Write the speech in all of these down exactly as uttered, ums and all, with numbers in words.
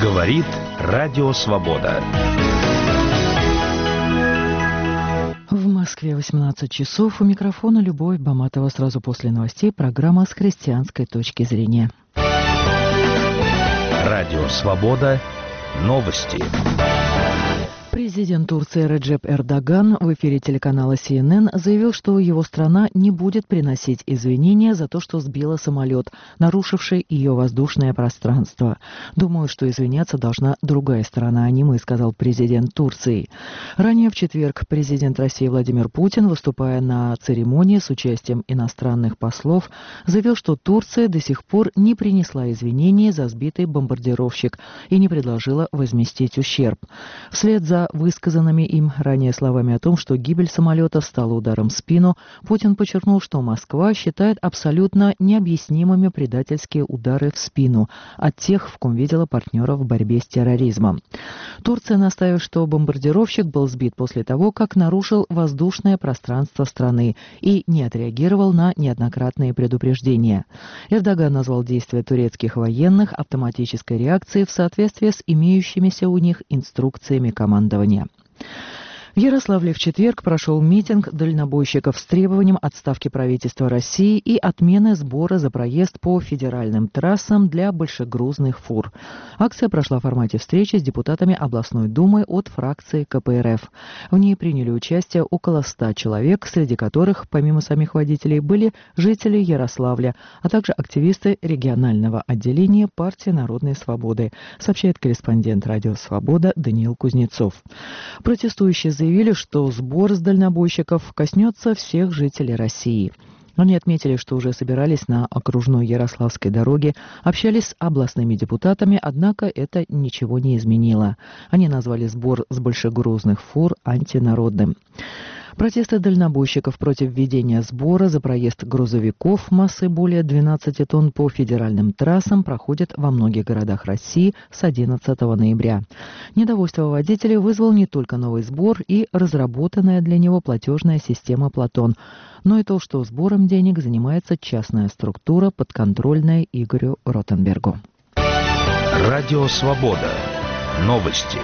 Говорит Радио Свобода. В Москве восемнадцать часов. У микрофона Любовь Баматова. Сразу после новостей программа с христианской точки зрения. Радио Свобода. Новости. Президент Турции Реджеп Эрдоган в эфире телеканала Си Эн Эн заявил, что его страна не будет приносить извинения за то, что сбила самолет, нарушивший ее воздушное пространство. «Думаю, что извиняться должна другая сторона, а не мы», — сказал президент Турции. Ранее в четверг президент России Владимир Путин, выступая на церемонии с участием иностранных послов, заявил, что Турция до сих пор не принесла извинения за сбитый бомбардировщик и не предложила возместить ущерб. Вслед за высказанными им ранее словами о том, что гибель самолета стала ударом в спину, Путин подчеркнул, что Москва считает абсолютно необъяснимыми предательские удары в спину от тех, в ком видела партнера в борьбе с терроризмом. Турция настаивает, что бомбардировщик был сбит после того, как нарушил воздушное пространство страны и не отреагировал на неоднократные предупреждения. Эрдоган назвал действия турецких военных автоматической реакцией в соответствии с имеющимися у них инструкциями командования. В Ярославле в четверг прошел митинг дальнобойщиков с требованием отставки правительства России и отмены сбора за проезд по федеральным трассам для большегрузных фур. Акция прошла в формате встречи с депутатами областной думы от фракции ка пэ эр эф. В ней приняли участие около ста человек, среди которых, помимо самих водителей, были жители Ярославля, а также активисты регионального отделения партии Народной свободы, сообщает корреспондент Радио Свобода Даниил Кузнецов. Протестующие заявили, что сбор с дальнобойщиков коснется всех жителей России. Они отметили, что уже собирались на окружной Ярославской дороге, общались с областными депутатами, однако это ничего не изменило. Они назвали сбор с большегрузных фур антинародным. Протесты дальнобойщиков против введения сбора за проезд грузовиков массой более двенадцати тонн по федеральным трассам проходят во многих городах России с одиннадцатого ноября. Недовольство водителей вызвал не только новый сбор и разработанная для него платежная система «Платон», но и то, что сбором денег занимается частная структура, подконтрольная Игорю Ротенбергу. Радио Свобода. Новости.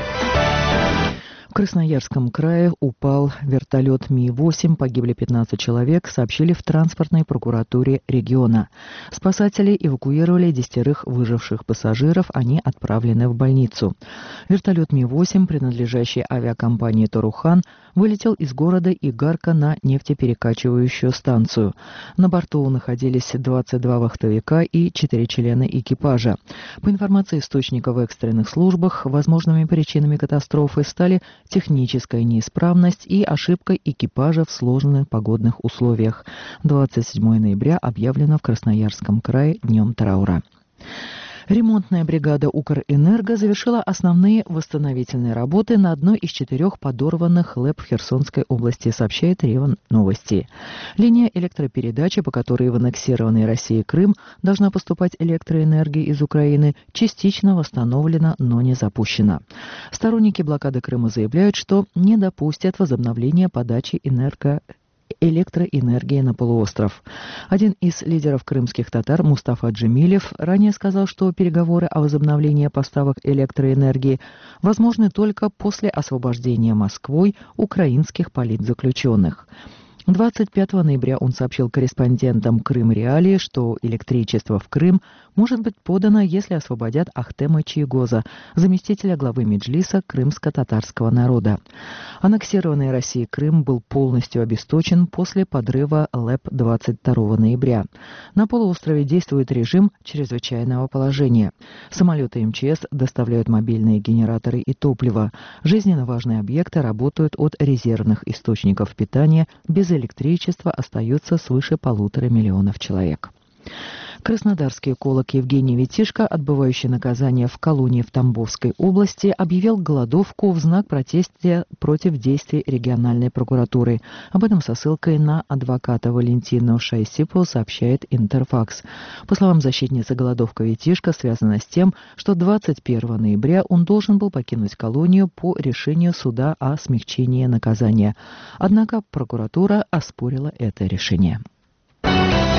В Красноярском крае упал вертолет Ми восемь, погибли пятнадцать человек, сообщили в транспортной прокуратуре региона. Спасатели эвакуировали десятерых выживших пассажиров, они отправлены в больницу. Вертолет Ми восемь, принадлежащий авиакомпании «Торухан», вылетел из города Игарка на нефтеперекачивающую станцию. На борту находились двадцать два вахтовика и четыре члена экипажа. По информации источников в экстренных службах, возможными причинами катастрофы стали техническая неисправность и ошибка экипажа в сложных погодных условиях. двадцать седьмого ноября объявлено в Красноярском крае днем траура. Ремонтная бригада «Укрэнерго» завершила основные восстановительные работы на одной из четырех подорванных ЛЭП в Херсонской области, сообщает РИА Новости. Линия электропередачи, по которой в аннексированный Россией Крым должна поступать электроэнергия из Украины, частично восстановлена, но не запущена. Сторонники блокады Крыма заявляют, что не допустят возобновления подачи энерго электроэнергии на полуостров. Один из лидеров крымских татар, Мустафа Джемилев, ранее сказал, что переговоры о возобновлении поставок электроэнергии возможны только после освобождения Москвой украинских политзаключенных. двадцать пятого ноября он сообщил корреспондентам Крым Реалии, что электричество в Крым может быть подано, если освободят Ахтема Чийгоза, заместителя главы Меджлиса крымско-татарского народа. Аннексированный Россией Крым был полностью обесточен после подрыва ЛЭП двадцать второго ноября. На полуострове действует режим чрезвычайного положения. Самолеты эм че эс доставляют мобильные генераторы и топливо. Жизненно важные объекты работают от резервных источников питания. Без электричества остается свыше полутора миллионов человек. Краснодарский эколог Евгений Витишко, отбывающий наказание в колонии в Тамбовской области, объявил голодовку в знак протеста против действий региональной прокуратуры. Об этом со ссылкой на адвоката Валентину Шайсипу сообщает Интерфакс. По словам защитницы, голодовка Витишко связана с тем, что двадцать первого ноября он должен был покинуть колонию по решению суда о смягчении наказания. Однако прокуратура оспорила это решение.